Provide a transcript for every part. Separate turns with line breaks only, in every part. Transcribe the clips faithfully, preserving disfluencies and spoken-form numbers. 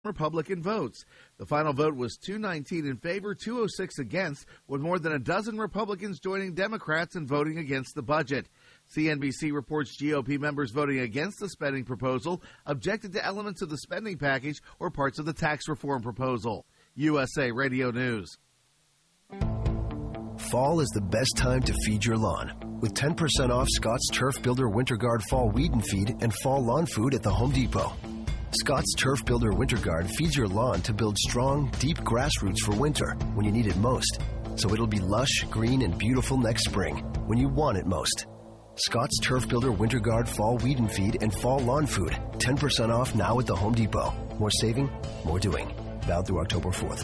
Republican votes. The final vote was two nineteen in favor, two oh six against, with more than a dozen Republicans joining Democrats in voting against the budget. C N B C reports G O P members voting against the spending proposal objected to elements of the spending package or parts of the tax reform proposal. U S A Radio News.
Fall is the best time to feed your lawn. With ten percent off Scott's Turf Builder Winter Guard Fall Weed and Feed and Fall Lawn Food at the Home Depot. Scott's Turf Builder Winter Guard feeds your lawn to build strong, deep grass roots for winter when you need it most. So it'll be lush, green, and beautiful next spring when you want it most. Scott's Turf Builder Winter Guard Fall Weed and Feed and Fall Lawn Food. ten percent off now at the Home Depot. More saving, more doing. Valid through October fourth.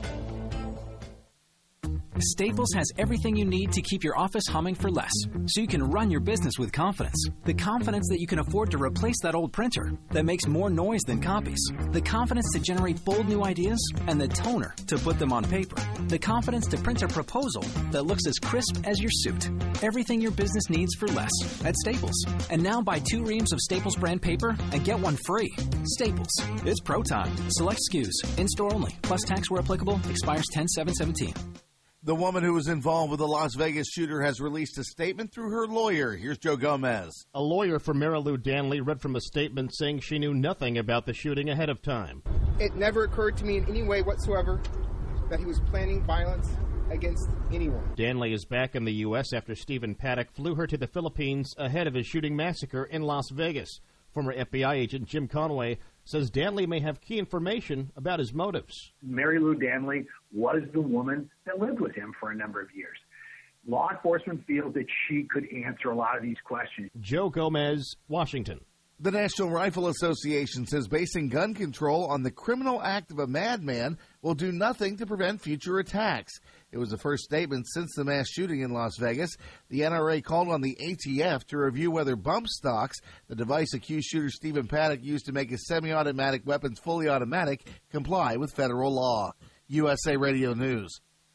Staples has everything you need to keep your office humming for less, so you can run your business with confidence. The confidence that you can afford to replace that old printer that makes more noise than copies. The confidence to generate bold new ideas and the toner to put them on paper. The confidence to print a proposal that looks as crisp as your suit. Everything your business needs for less at Staples. And now buy two reams of Staples brand paper and get one free. Staples. It's pro time. Select S K Us. In-store only. Plus tax where applicable. Expires ten seven seventeen.
The woman who was involved with the Las Vegas shooter has released a statement through her lawyer. Here's Joe Gomez.
A lawyer for Marilou Danley read from a statement saying she knew nothing about the shooting ahead of time.
It never occurred to me in any way whatsoever that he was planning violence against anyone.
Danley is back in the U S after Stephen Paddock flew her to the Philippines ahead of his shooting massacre in Las Vegas. Former F B I agent Jim Conway says Danley may have key information about his motives.
Marilou Danley was the woman that lived with him for a number of years. Law enforcement feels that she could answer a lot of these questions.
Joe Gomez, Washington.
The National Rifle Association says basing gun control on the criminal act of a madman will do nothing to prevent future attacks. It was the first statement since the mass shooting in Las Vegas. The N R A called on the A T F to review whether bump stocks, the device accused shooter Stephen Paddock used to make his semi-automatic weapons fully automatic, comply with federal law. U S A Radio News.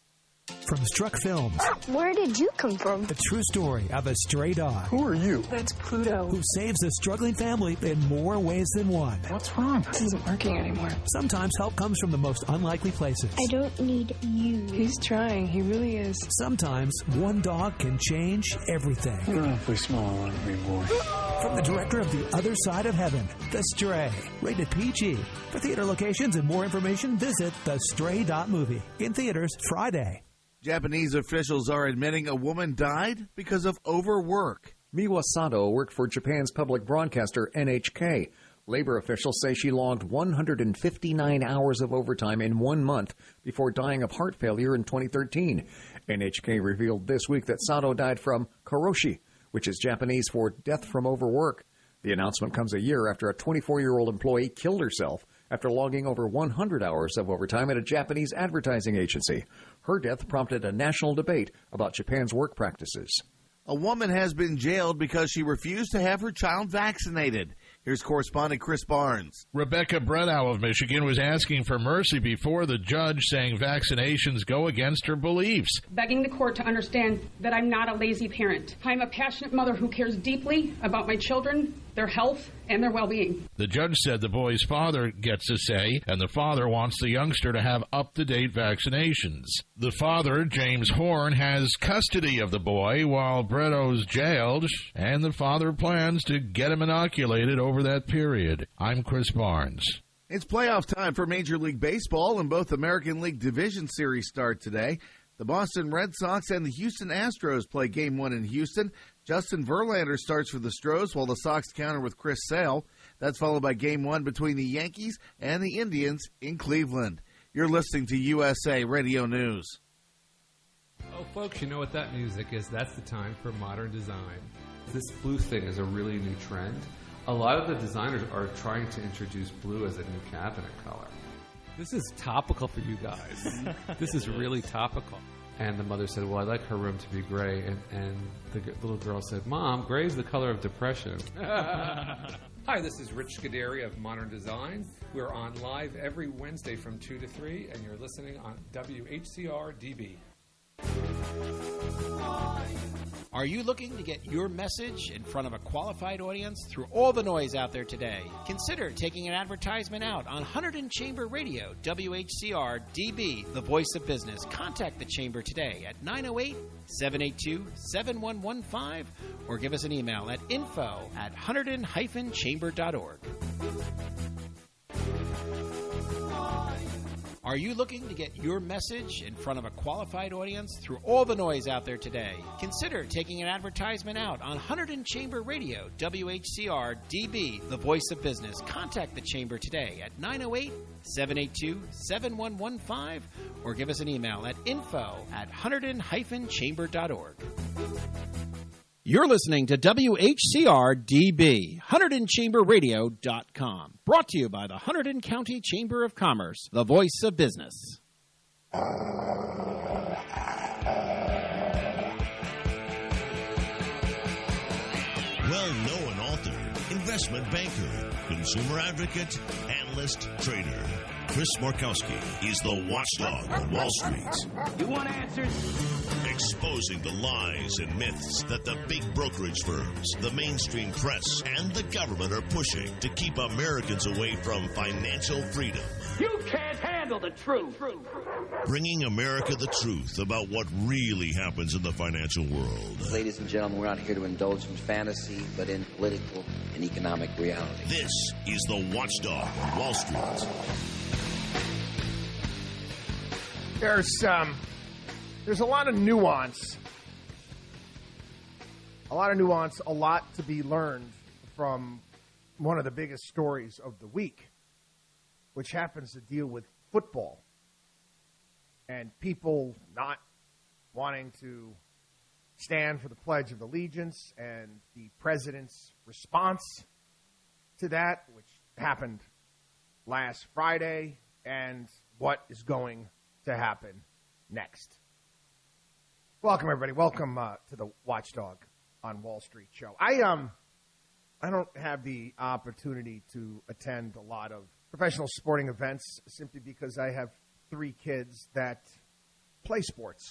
From Struck Films.
Where did you come from?
The true story of a stray dog.
Who are you? That's Pluto.
Who saves a struggling family in more ways than one.
What's wrong? This isn't working anymore.
Sometimes help comes from the most unlikely places.
I don't need you. He's trying. He really is.
Sometimes one dog can change everything.
You're awfully small, I want to be boy.
From the director of The Other Side of Heaven, The Stray. Rated P G. For theater locations and more information, visit the stray dot movie. In theaters Friday.
Japanese officials are admitting a woman died because of overwork.
Miwa Sato worked for Japan's public broadcaster N H K. Labor officials say she logged one hundred fifty-nine hours of overtime in one month before dying of heart failure in twenty thirteen. N H K revealed this week that Sato died from karoshi, which is Japanese for death from overwork. The announcement comes a year after a twenty-four-year-old employee killed herself after logging over one hundred hours of overtime at a Japanese advertising agency. Her death prompted a national debate about Japan's work practices.
A woman has been jailed because she refused to have her child vaccinated. Here's correspondent Chris Barnes.
Rebecca Bredow of Michigan was asking for mercy before the judge, saying vaccinations go against her beliefs.
Begging the court to understand that I'm not a lazy parent. I'm a passionate mother who cares deeply about my children, their health, and their well-being.
The judge said the boy's father gets a say, and the father wants the youngster to have up-to-date vaccinations. The father, James Horn, has custody of the boy while Bredow's jailed, and the father plans to get him inoculated over that period. I'm Chris Barnes.
It's playoff time for Major League Baseball, and both American League Division Series start today. The Boston Red Sox and the Houston Astros play Game one in Houston. Justin Verlander starts for the Stros while the Sox counter with Chris Sale. That's followed by Game one between the Yankees and the Indians in Cleveland. You're listening to U S A Radio News.
Oh, folks, you know what that music is. That's the time for modern design. This blue thing is a really new trend. A lot of the designers are trying to introduce blue as a new cabinet color. This is topical for you guys. This is really topical. And the mother said, well, I'd like her room to be gray. And, and the g- little girl said, Mom, gray is the color of depression. Hi, this is Rich Scuderi of Modern Design. We're on live every Wednesday from two to three, and you're listening on W H C R D B.
Are you looking to get your message in front of a qualified audience through all the noise out there today? Consider taking an advertisement out on Hunterdon Chamber Radio, W H C R D B, the voice of business. Contact the Chamber today at nine oh eight, seven eight two, seven one one five or give us an email at info at hunterdon dash chamber dot org. Are you looking to get your message in front of a qualified audience through all the noise out there today? Consider taking an advertisement out on Hunterdon Chamber Radio, W H C R D B, the voice of business. Contact the Chamber today at nine oh eight, seven eight two, seven one one five or give us an email at info at hunterdon dash chamber dot org. You're listening to W H C R D B, Hunterdon Chamber Radio dot com. Brought to you by the Hunterdon County Chamber of Commerce, the voice of business.
Well-known author, investment banker, consumer advocate, analyst, trader. Chris Markowski is the watchdog on Wall Street.
You want answers?
Exposing the lies and myths that the big brokerage firms, the mainstream press, and the government are pushing to keep Americans away from financial freedom.
You can't handle the truth.
Bringing America the truth about what really happens in the financial world.
Ladies and gentlemen, we're not here to indulge in fantasy, but in political and economic reality.
This is the Watchdog on Wall Street.
There's um, there's a lot of nuance, a lot of nuance, a lot to be learned from one of the biggest stories of the week, which happens to deal with football and people not wanting to stand for the Pledge of Allegiance and the president's response to that, which happened last Friday, and what is going to happen next. Welcome, everybody. Welcome uh, to the Watchdog on Wall Street show. I um, I don't have the opportunity to attend a lot of professional sporting events simply because I have three kids that play sports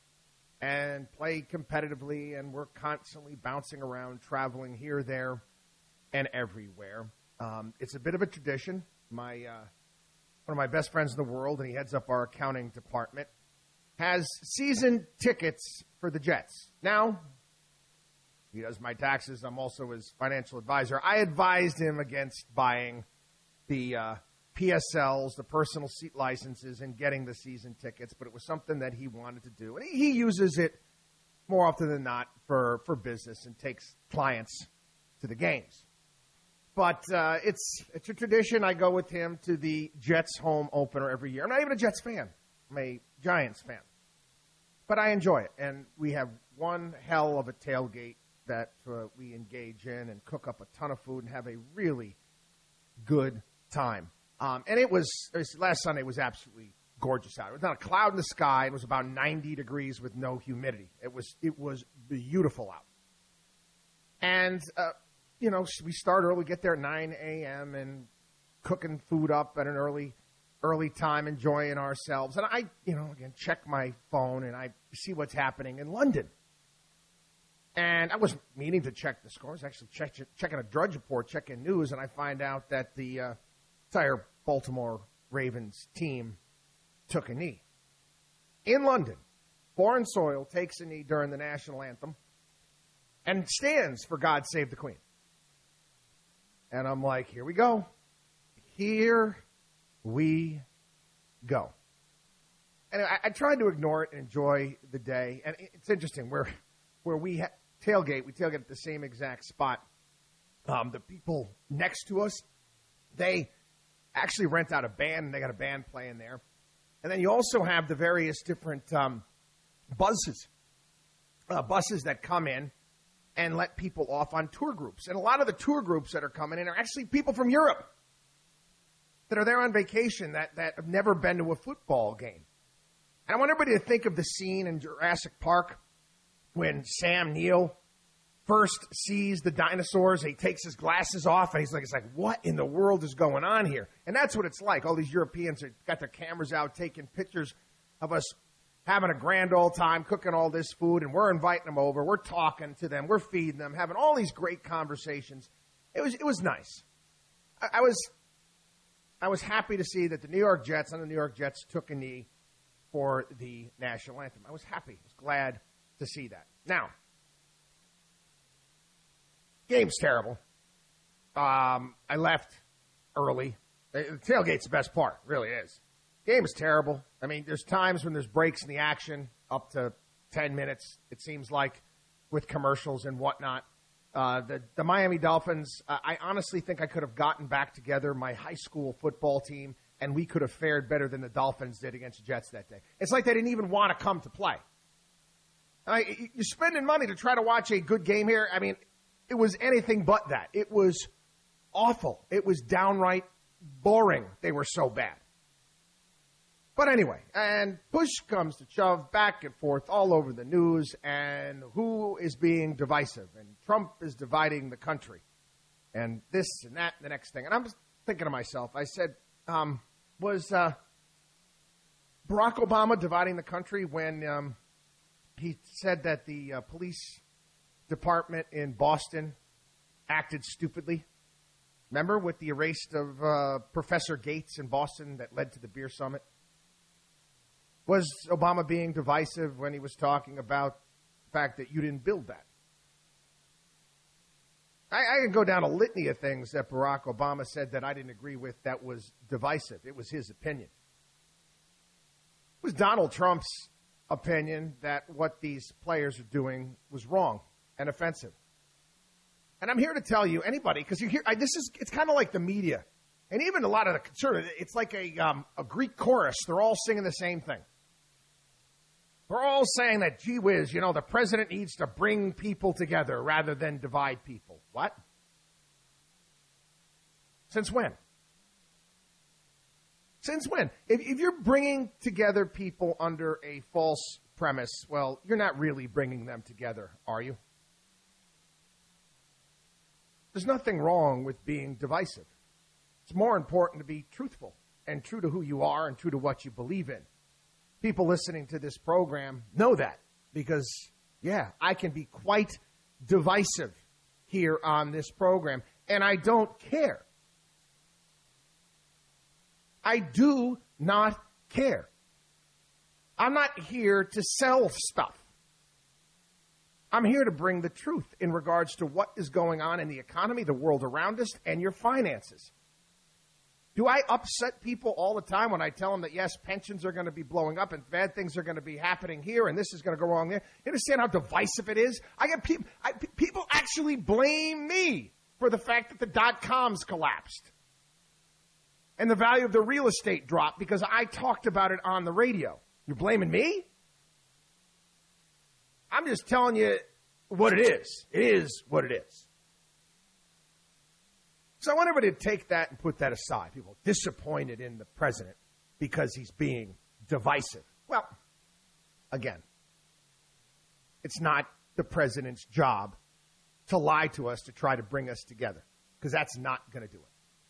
and play competitively, and we're constantly bouncing around, traveling here, there, and everywhere. Um, it's a bit of a tradition. My uh, one of my best friends in the world, and he heads up our accounting department, has season tickets for the Jets. Now, he does my taxes. I'm also his financial advisor. I advised him against buying the uh, P S Ls, the personal seat licenses, and getting the season tickets, but it was something that he wanted to do. And he, he uses it more often than not for, for business and takes clients to the games. But uh, it's it's a tradition. I go with him to the Jets home opener every year. I'm not even a Jets fan. I'm a Giants fan. But I enjoy it. And we have one hell of a tailgate that uh, we engage in and cook up a ton of food and have a really good time. Um, and it was, it was, last Sunday was absolutely gorgeous out. It was not a cloud in the sky. It was about ninety degrees with no humidity. It was, it was beautiful out. And, uh, you know, we start early, get there at nine a.m. and cooking food up at an early, early time, enjoying ourselves. And I, you know, again, check my phone and I see what's happening in London. And I wasn't meaning to check the scores. Actually, check, checking a Drudge Report, checking news, and I find out that the uh, entire Baltimore Ravens team took a knee. In London, foreign soil takes a knee during the national anthem and stands for God Save the Queen. And I'm like, here we go. Here we go. And I, I tried to ignore it and enjoy the day. And it's interesting, where where we ha- tailgate, we tailgate at the same exact spot. Um, the people next to us, they actually rent out a band, and they got a band playing there. And then you also have the various different um, buses, uh, buses that come in and let people off on tour groups. And a lot of the tour groups that are coming in are actually people from Europe that are there on vacation that, that have never been to a football game. And I want everybody to think of the scene in Jurassic Park when Sam Neill first sees the dinosaurs. He takes his glasses off, and he's like, it's like, what in the world is going on here? And that's what it's like. All these Europeans have got their cameras out taking pictures of us having a grand old time, cooking all this food, and we're inviting them over. We're talking to them. We're feeding them, having all these great conversations. It was it was nice. I, I was I was happy to see that the New York Jets and the New York Jets took a knee for the national anthem. I was happy. I was glad to see that. Now, game's terrible. Um, I left early. The tailgate's the best part. It really is. Game is terrible. I mean, there's times when there's breaks in the action, up to ten minutes, it seems like, with commercials and whatnot. Uh, the, the Miami Dolphins, uh, I honestly think I could have gotten back together my high school football team, and we could have fared better than the Dolphins did against the Jets that day. It's like they didn't even want to come to play. I, you're spending money to try to watch a good game here. I mean, it was anything but that. It was awful. It was downright boring. They were so bad. But anyway, and push comes to shove, back and forth all over the news, and who is being divisive? And Trump is dividing the country, and this and that and the next thing. And I'm just thinking to myself, I said, um, was uh, Barack Obama dividing the country when um, he said that the uh, police department in Boston acted stupidly? Remember with the arrest of uh, Professor Gates in Boston that led to the beer summit? Was Obama being divisive when he was talking about the fact that you didn't build that? I, I can go down a litany of things that Barack Obama said that I didn't agree with that was divisive. It was his opinion. It was Donald Trump's opinion that what these players are doing was wrong and offensive. And I'm here to tell you, anybody, because you hear I, this is it's kind of like the media, and even a lot of the conservatives. It's like a um, a Greek chorus. They're all singing the same thing. They're all saying that, gee whiz, you know, the president needs to bring people together rather than divide people. What? Since when? Since when? If, if you're bringing together people under a false premise, well, you're not really bringing them together, are you? There's nothing wrong with being divisive. It's more important to be truthful and true to who you are and true to what you believe in. People listening to this program know that because, yeah, I can be quite divisive here on this program, and I don't care. I do not care. I'm not here to sell stuff. I'm here to bring the truth in regards to what is going on in the economy, the world around us, and your finances. Do I upset people all the time when I tell them that, yes, pensions are going to be blowing up and bad things are going to be happening here and this is going to go wrong there? You understand how divisive it is? I get people, I, people actually blame me for the fact that the dot-coms collapsed and the value of the real estate dropped because I talked about it on the radio. You're blaming me? I'm just telling you what it is. It is what it is. So I want everybody to take that and put that aside. People are disappointed in the president because he's being divisive. Well, again, it's not the president's job to lie to us to try to bring us together because that's not going to do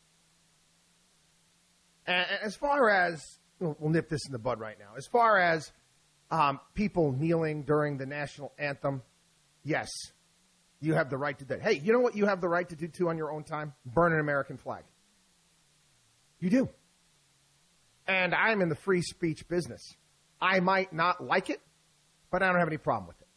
it. And as far as, we'll nip this in the bud right now, as far as um, people kneeling during the national anthem, yes. You have the right to do that. Hey, you know what you have the right to do, too, on your own time? Burn an American flag. You do. And I'm in the free speech business. I might not like it, but I don't have any problem with it.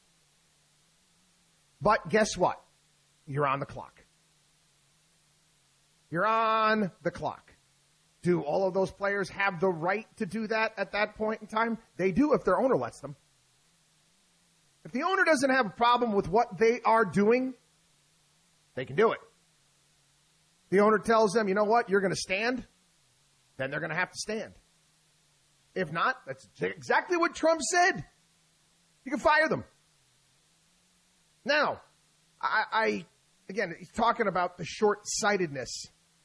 But guess what? You're on the clock. You're on the clock. Do all of those players have the right to do that at that point in time? They do if their owner lets them. If the owner doesn't have a problem with what they are doing, they can do it. The owner tells them, you know what, you're going to stand, then they're going to have to stand. If not, that's exactly what Trump said. You can fire them. Now, I, I again, he's talking about the short-sightedness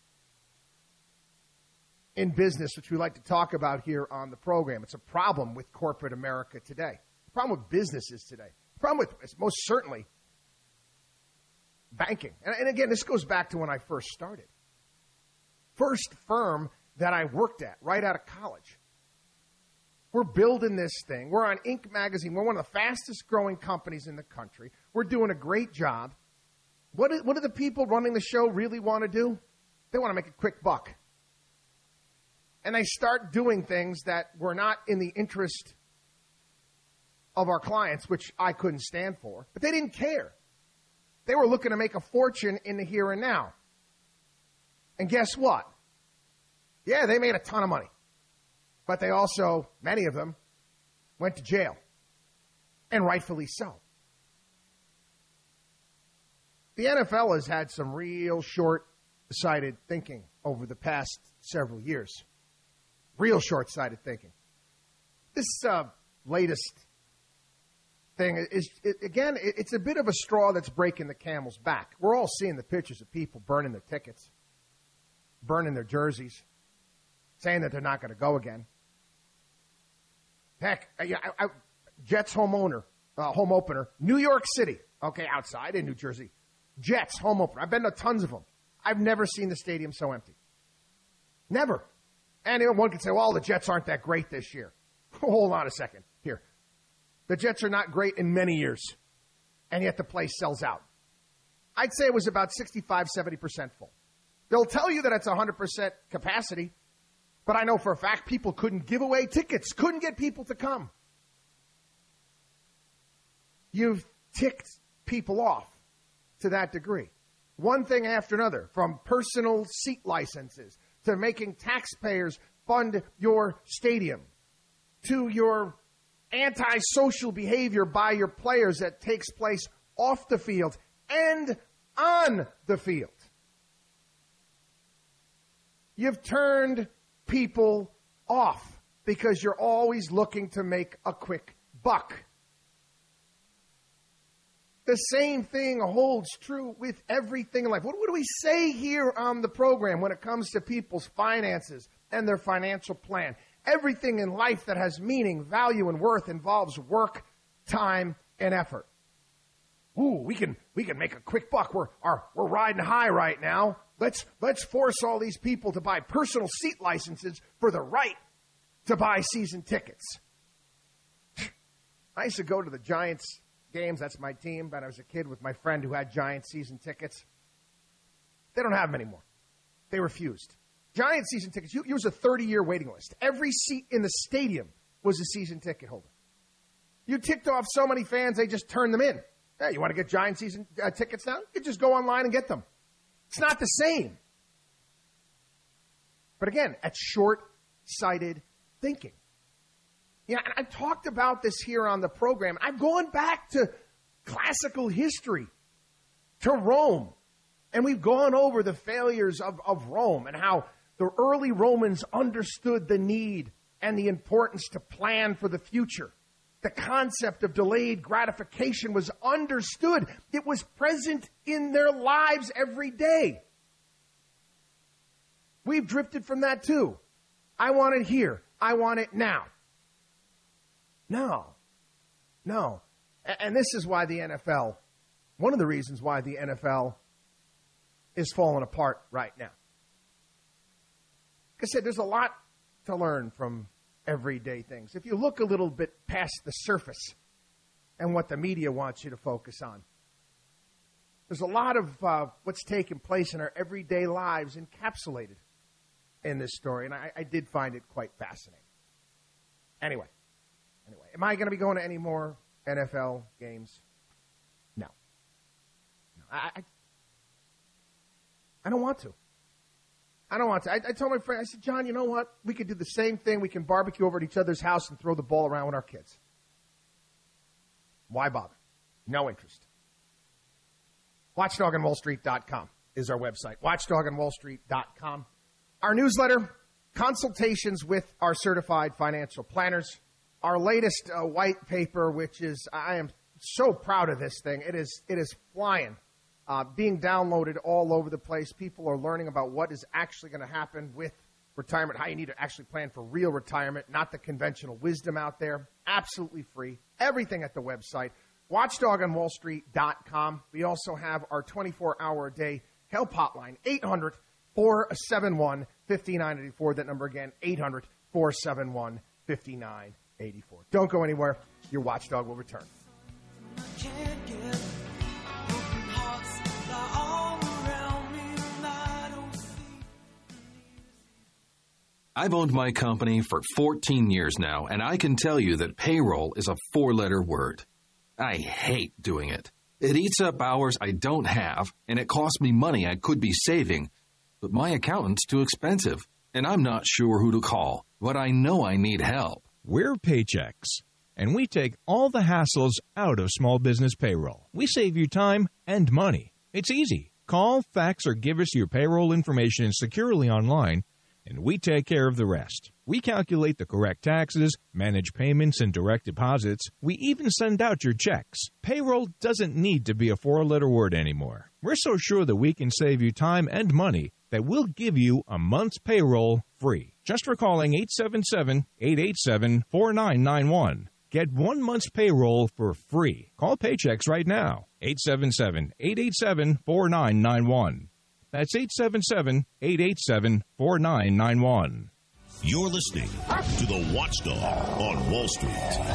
in business, which we like to talk about here on the program. It's a problem with corporate America today. Problem with businesses today. Problem with, most certainly, banking. And, and again, this goes back to when I first started. First firm that I worked at right out of college We're building this thing. We're on Inc magazine. We're one of the fastest growing companies in the country. We're doing a great job. What do, what do the people running the show really want to do? They want to make a quick buck. And they start doing things that were not in the interest of our clients, which I couldn't stand for. But they didn't care. They were looking to make a fortune in the here and now. And guess what? Yeah, they made a ton of money. But they also, many of them, went to jail. And rightfully so. The N F L has had some real short-sighted thinking over the past several years. Real short-sighted thinking. This uh, latest thing is, it, again, it, it's a bit of a straw that's breaking the camel's back. We're all seeing the pictures of people burning their tickets, burning their jerseys, saying that they're not going to go again. Heck, I, I, Jets home owner, uh, home opener, New York City. Okay, outside in New Jersey. Jets home opener. I've been to tons of them. I've never seen the stadium so empty. Never. And one could say, well, the Jets aren't that great this year. Hold on a second. Here. The Jets are not great in many years, and yet the place sells out. I'd say it was about sixty-five, seventy percent full. They'll tell you that it's one hundred percent capacity, but I know for a fact people couldn't give away tickets, couldn't get people to come. You've ticked people off to that degree. One thing after another, from personal seat licenses to making taxpayers fund your stadium, to your antisocial behavior by your players that takes place off the field and on the field. You've turned people off because you're always looking to make a quick buck. The same thing holds true with everything in life. What, what do we say here on the program when it comes to people's finances and their financial plan? Everything in life that has meaning, value, and worth involves work, time, and effort. Ooh, we can we can make a quick buck. We're our, we're riding high right now. Let's let's force all these people to buy personal seat licenses for the right to buy season tickets. I used to go to the Giants games. That's my team. But I was a kid with my friend who had Giants season tickets. They don't have them anymore. They refused. Giants season tickets, you, it was a thirty-year waiting list. Every seat in the stadium was a season ticket holder. You ticked off so many fans, they just turned them in. Hey, you want to get Giants season uh, tickets now? You just go online and get them. It's not the same. But again, that's short-sighted thinking. You know, and I've talked about this here on the program. I've gone back to classical history, to Rome. And we've gone over the failures of, of Rome and how the early Romans understood the need and the importance to plan for the future. The concept of delayed gratification was understood. It was present in their lives every day. We've drifted from that too. I want it here. I want it now. No. No. And this is why the N F L, one of the reasons why the N F L is falling apart right now. Like I said, there's a lot to learn from everyday things. If you look a little bit past the surface and what the media wants you to focus on, there's a lot of uh, what's taking place in our everyday lives encapsulated in this story, and I, I did find it quite fascinating. Anyway, anyway, am I going to be going to any more N F L games? No. no I, I I don't want to. I don't want to. I, I told my friend, I said, John, you know what? We could do the same thing. We can barbecue over at each other's house and throw the ball around with our kids. Why bother? No interest. watchdog on wall street dot com is our website. watchdog on wall street dot com. Our newsletter, consultations with our certified financial planners. Our latest uh, white paper, which is, I am so proud of this thing. It is, it is flying. Uh, being downloaded all over the place. People are learning about what is actually going to happen with retirement, how you need to actually plan for real retirement, not the conventional wisdom out there. Absolutely free. Everything at the website, watchdog on wall street dot com. We also have our twenty-four hour a day help hotline, eight hundred, four seven one, five nine eight four. That number again, eight hundred, four seven one, five nine eighty-four. Don't go anywhere. Your watchdog will return.
I've owned my company for fourteen years now, and I can tell you that payroll is a four-letter word. I hate doing it. It eats up hours I don't have, and it costs me money I could be saving. But my accountant's too expensive, and I'm not sure who to call, but I know I need help.
We're Paychex, and we take all the hassles out of small business payroll. We save you time and money. It's easy. Call, fax, or give us your payroll information securely online, and we take care of the rest. We calculate the correct taxes, manage payments and direct deposits. We even send out your checks. Payroll doesn't need to be a four-letter word anymore. We're so sure that we can save you time and money that we'll give you a month's payroll free. Just for calling eight seven seven, eight eight seven, four nine nine one. Get one month's payroll for free. Call Paychex right now. eight seven seven, eight eight seven, four nine nine one. That's eight seven seven, eight eight seven, four nine nine one.
You're listening to The Watchdog on Wall Street.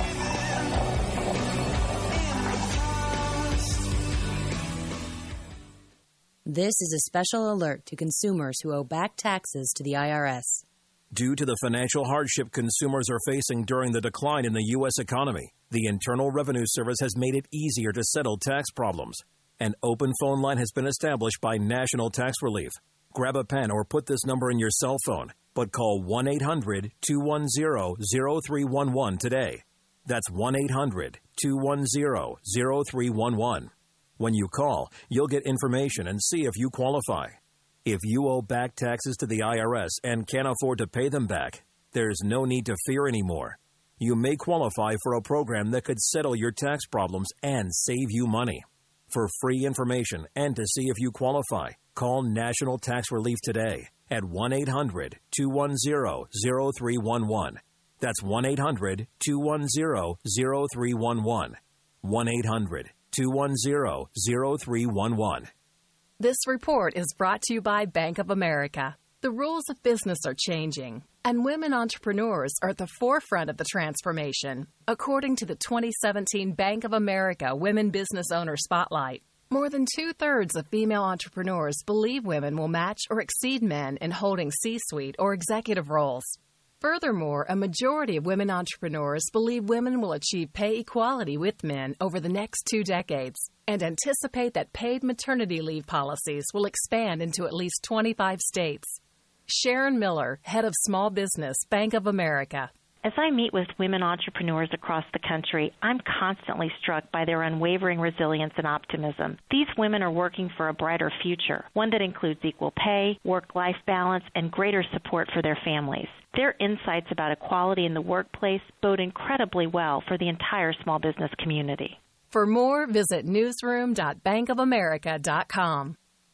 This is a special alert to consumers who owe back taxes to the I R S.
Due to the financial hardship consumers are facing during the decline in the U S economy, the Internal Revenue Service has made it easier to settle tax problems. An open phone line has been established by National Tax Relief. Grab a pen or put this number in your cell phone, but call one eight hundred, two one zero, zero three one one today. That's one eight hundred, two one zero, zero three one one. When you call, you'll get information and see if you qualify. If you owe back taxes to the I R S and can't afford to pay them back, there's no need to fear anymore. You may qualify for a program that could settle your tax problems and save you money. For free information and to see if you qualify, call National Tax Relief today at one eight hundred, two one zero, zero three one one. That's one eight hundred, two one zero, zero three one one. one eight hundred, two one zero, zero three one one.
This report is brought to you by Bank of America. The rules of business are changing, and women entrepreneurs are at the forefront of the transformation, according to the twenty seventeen Bank of America Women Business Owner Spotlight. More than two-thirds of female entrepreneurs believe women will match or exceed men in holding C-suite or executive roles. Furthermore, a majority of women entrepreneurs believe women will achieve pay equality with men over the next two decades and anticipate that paid maternity leave policies will expand into at least twenty-five states. Sharon Miller, head of small business, Bank of America.
As I meet with women entrepreneurs across the country, I'm constantly struck by their unwavering resilience and optimism. These women are working for a brighter future, one that includes equal pay, work-life balance, and greater support for their families. Their insights about equality in the workplace bode incredibly well for the entire small business community.
For more, visit newsroom dot bank of america dot com.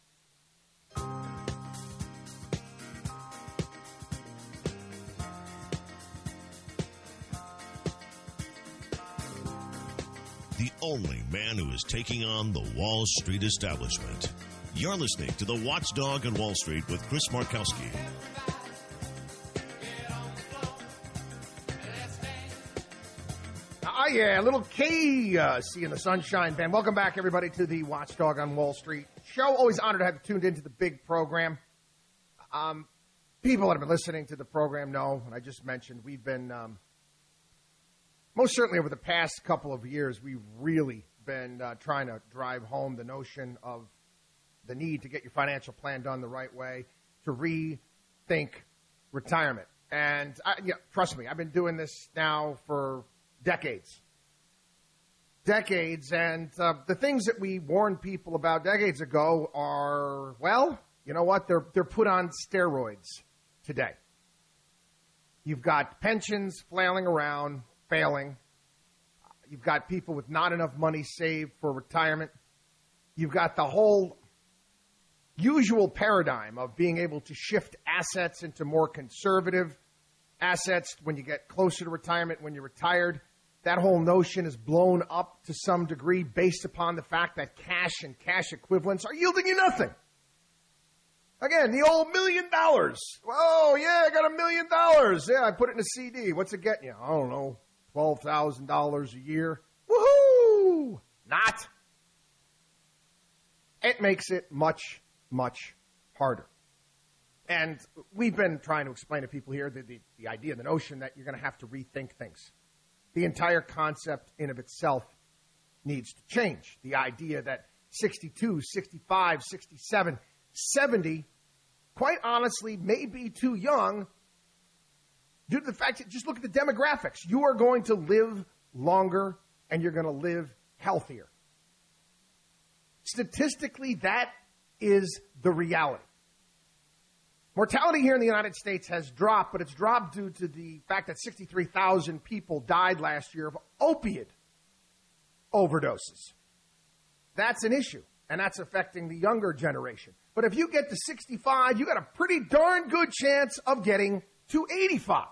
The only man who is taking on the Wall Street establishment. You're listening to The Watchdog on Wall Street with Chris Markowski.
Ah, yeah, a little K, uh, See in the Sunshine Band. Welcome back, everybody, to the Watchdog on Wall Street show. Always honored to have you tuned into the big program. Um, people that have been listening to the program know, and I just mentioned, we've been... Um, Most certainly over the past couple of years, we've really been uh, trying to drive home the notion of the need to get your financial plan done the right way, to rethink retirement. And I, yeah, trust me, I've been doing this now for decades. Decades, and uh, the things that we warned people about decades ago are, well, you know what? They're, they're put on steroids today. You've got pensions flailing around, failing. You've got people with not enough money saved for retirement. You've got the whole usual paradigm of being able to shift assets into more conservative assets when you get closer to retirement, when you're retired. That whole notion is blown up to some degree based upon the fact that cash and cash equivalents are yielding you nothing. Again, the old million dollars. Oh, yeah, I got a million dollars. Yeah, I put it in a C D. What's it getting you? I don't know. twelve thousand dollars a year. Woohoo! Not. It makes it much, much harder. And we've been trying to explain to people here the, the, the idea, the notion that you're going to have to rethink things. The entire concept in of itself needs to change. The idea that sixty-two, sixty-five, sixty-seven, seventy, quite honestly, may be too young due to the fact that just look at the demographics. You are going to live longer and you're going to live healthier. Statistically, that is the reality. Mortality here in the United States has dropped, but it's dropped due to the fact that sixty-three thousand people died last year of opiate overdoses. That's an issue, and that's affecting the younger generation. But if you get to sixty-five, you got a pretty darn good chance of getting to eighty-five.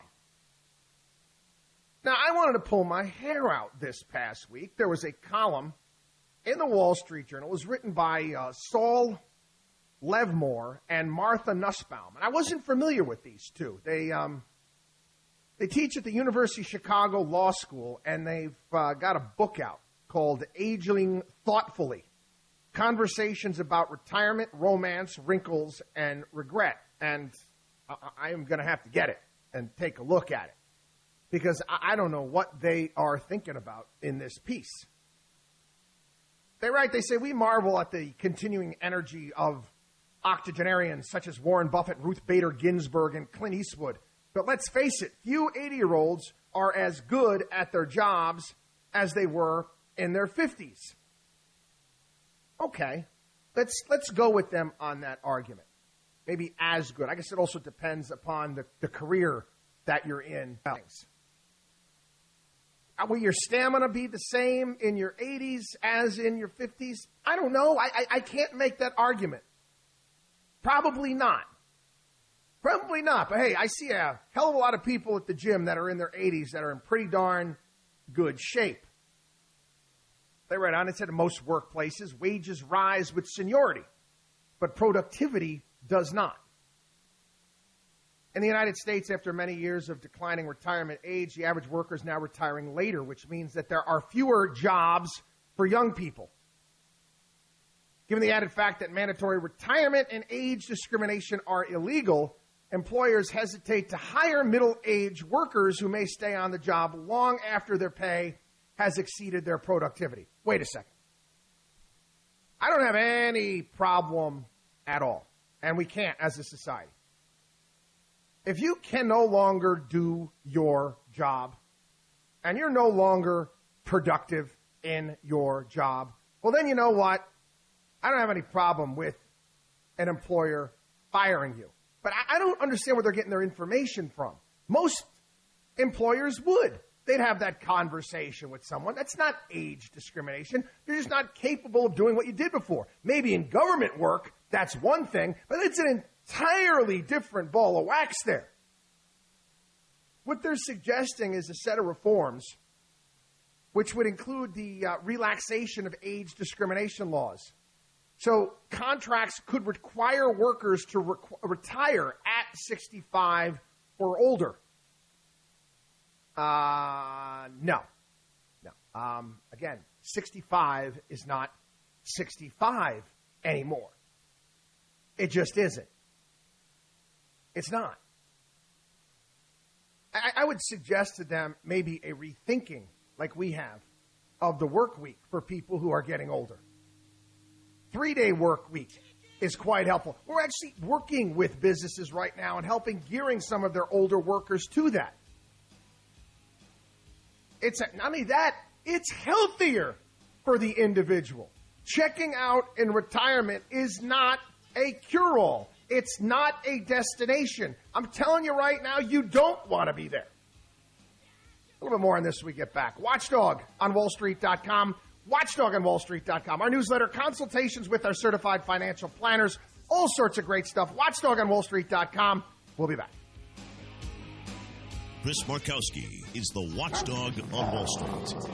Now, I wanted to pull my hair out this past week. There was a column in the Wall Street Journal. It was written by uh, Saul Levmore and Martha Nussbaum. And I wasn't familiar with these two. They um, they teach at the University of Chicago Law School, and they've uh, got a book out called Aging Thoughtfully, Conversations About Retirement, Romance, Wrinkles, and Regret. And I, I am going to have to get it and take a look at it, because I, I don't know what they are thinking about in this piece. They write, they say, we marvel at the continuing energy of octogenarians such as Warren Buffett, Ruth Bader Ginsburg, and Clint Eastwood. But let's face it, few eighty-year-olds are as good at their jobs as they were in their fifties. Okay, let's let's go with them on that argument. Maybe as good. I guess it also depends upon the, the career that you're in. Will your stamina be the same in your eighties as in your fifties? I don't know. I, I, I can't make that argument. Probably not. Probably not. But hey, I see a hell of a lot of people at the gym that are in their eighties that are in pretty darn good shape. They read on, it said in most workplaces, wages rise with seniority, but productivity does not. In the United States, after many years of declining retirement age, the average worker is now retiring later, which means that there are fewer jobs for young people. Given the added fact that mandatory retirement and age discrimination are illegal, employers hesitate to hire middle-aged workers who may stay on the job long after their pay has exceeded their productivity. Wait a second. I don't have any problem at all, and we can't as a society. If you can no longer do your job, and you're no longer productive in your job, well, then you know what? I don't have any problem with an employer firing you. But I, I don't understand where they're getting their information from. Most employers would. They'd have that conversation with someone. That's not age discrimination. You're just not capable of doing what you did before. Maybe in government work, that's one thing, but it's an entirely different ball of wax there. What they're suggesting is a set of reforms which would include the uh, relaxation of age discrimination laws. So contracts could require workers to re- retire at sixty-five or older. Uh, no. No. Um, again, sixty-five is not sixty-five anymore. It just isn't. It's not. I, I would suggest to them maybe a rethinking, like we have, of the work week for people who are getting older. Three-day work week is quite helpful. We're actually working with businesses right now and helping gearing some of their older workers to that. It's a, not only that, it's healthier for the individual. Checking out in retirement is not a cure-all. It's not a destination. I'm telling you right now, you don't want to be there. A little bit more on this when we get back. Watchdog on Wall Street dot com. Watchdog on Wall Street dot com. Our newsletter, consultations with our certified financial planners, all sorts of great stuff. Watchdog on Wall Street dot com. We'll be back.
Chris Markowski is the Watchdog on Wall Street.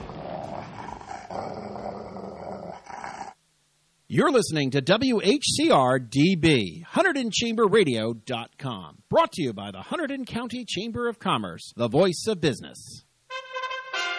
You're listening to W H C R D B, Hunterdon Chamber Radio dot com. Brought to you by the Hunterdon County Chamber of Commerce, the voice of business.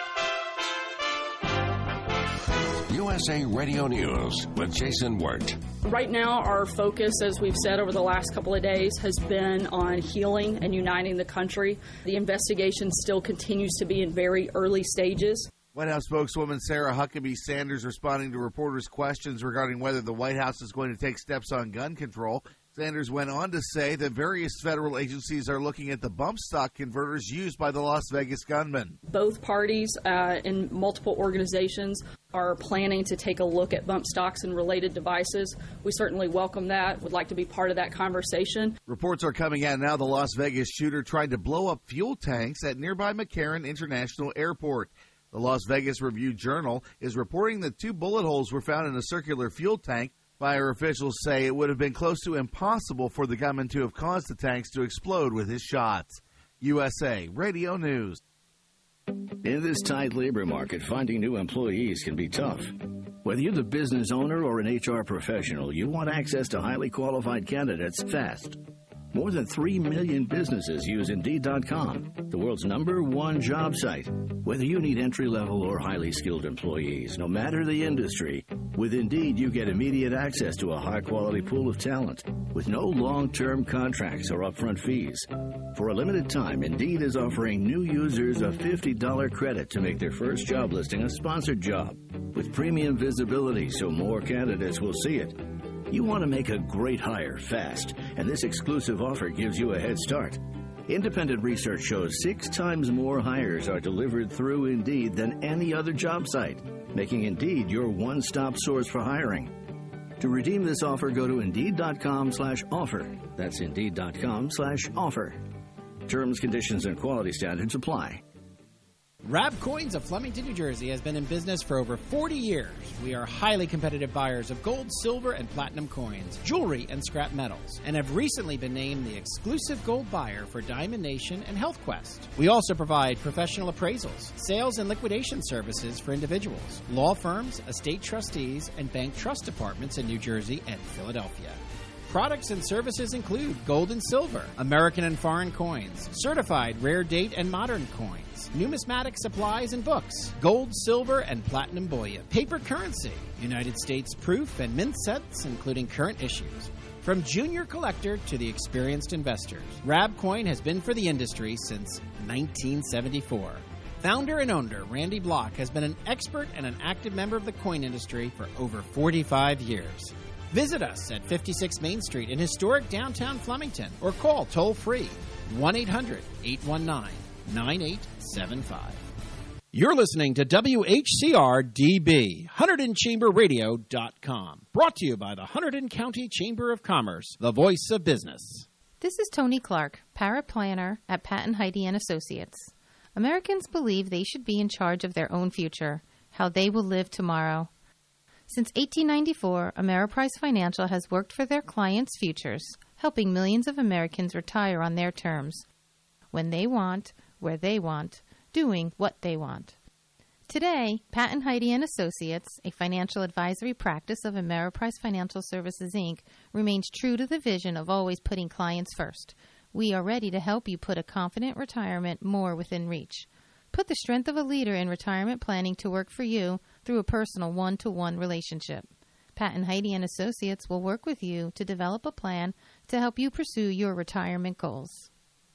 U S A Radio News with Jason Wirt.
Right now, our focus, as we've said over the last couple of days, has been on healing and uniting the country. The investigation still continues to be in very early stages.
White House spokeswoman Sarah Huckabee Sanders responding to reporters' questions regarding whether the White House is going to take steps on gun control. Sanders went on to say that various federal agencies are looking at the bump stock converters used by the Las Vegas gunman.
Both parties uh, and multiple organizations are planning to take a look at bump stocks and related devices. We certainly welcome that, would like to be part of that conversation.
Reports are coming out now the Las Vegas shooter tried to blow up fuel tanks at nearby McCarran International Airport. The Las Vegas Review-Journal is reporting that two bullet holes were found in a circular fuel tank. Fire officials say it would have been close to impossible for the gunman to have caused the tanks to explode with his shots. U S A Radio News.
In this tight labor market, finding new employees can be tough. Whether you're the business owner or an H R professional, you want access to highly qualified candidates fast. More than three million businesses use Indeed dot com, the world's number one job site. Whether you need entry-level or highly skilled employees, no matter the industry, with Indeed you get immediate access to a high-quality pool of talent with no long-term contracts or upfront fees. For a limited time, Indeed is offering new users a fifty dollars credit to make their first job listing a sponsored job with premium visibility so more candidates will see it. You want to make a great hire fast, and this exclusive offer gives you a head start. Independent research shows six times more hires are delivered through Indeed than any other job site, making Indeed your one-stop source for hiring. To redeem this offer, go to Indeed.com slash offer. That's Indeed.com slash offer. Terms, conditions, and quality standards apply.
Rab Coins of Flemington, New Jersey has been in business for over forty years. We are highly competitive buyers of gold, silver, and platinum coins, jewelry, and scrap metals, and have recently been named the exclusive gold buyer for Diamond Nation and Health Quest. We also provide professional appraisals, sales and liquidation services for individuals, law firms, estate trustees, and bank trust departments in New Jersey and Philadelphia. Products and services include gold and silver, American and foreign coins, certified rare date and modern coins, numismatic supplies and books, gold, silver, and platinum bullion, paper currency, United States proof and mint sets, including current issues. From junior collector to the experienced investors, Rabcoin has been for the industry since nineteen seventy-four. Founder and owner Randy Block has been an expert and an active member of the coin industry for over forty-five years. Visit us at fifty-six Main Street in historic downtown Flemington or call toll-free one eight hundred eight one nine nine eight seven five. You're listening to W H C R D B, Hunterdon Chamber Radio dot com. Brought to you by the Hunterdon County Chamber of Commerce, the voice of business.
This is Tony Clark, paraplanner at Patton Heidi and Associates. Americans believe they should be in charge of their own future, how they will live tomorrow. Since eighteen ninety-four, Ameriprise Financial has worked for their clients' futures, helping millions of Americans retire on their terms, when they want, where they want, doing what they want. Today, Patton Heidi and Associates, a financial advisory practice of Ameriprise Financial Services, Incorporated, remains true to the vision of always putting clients first. We are ready to help you put a confident retirement more within reach. Put the strength of a leader in retirement planning to work for you through a personal one-to-one relationship. Patton Heidi and Associates will work with you to develop a plan to help you pursue your retirement goals.